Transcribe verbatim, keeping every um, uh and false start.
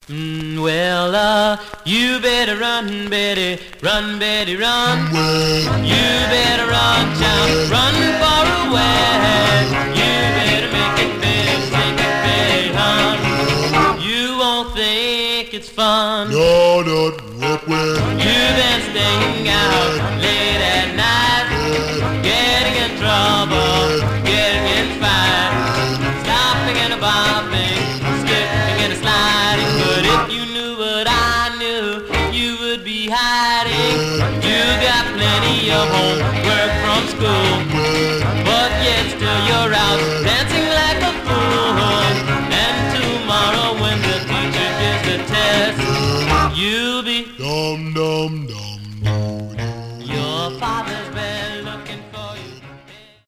Mm, well, uh, you better run, Betty, run, Betty, run. You better run, child, run far away. You better make it, Betty, take it, Betty, hon. You won't think it's fun. No, not what when. You've been staying out late at night, getting in trouble, getting in fight, stopping and a bopping, skipping and a sliding. But if you knew what I knew, you would be hiding. You got plenty of homework from school, but yet still you're out dancing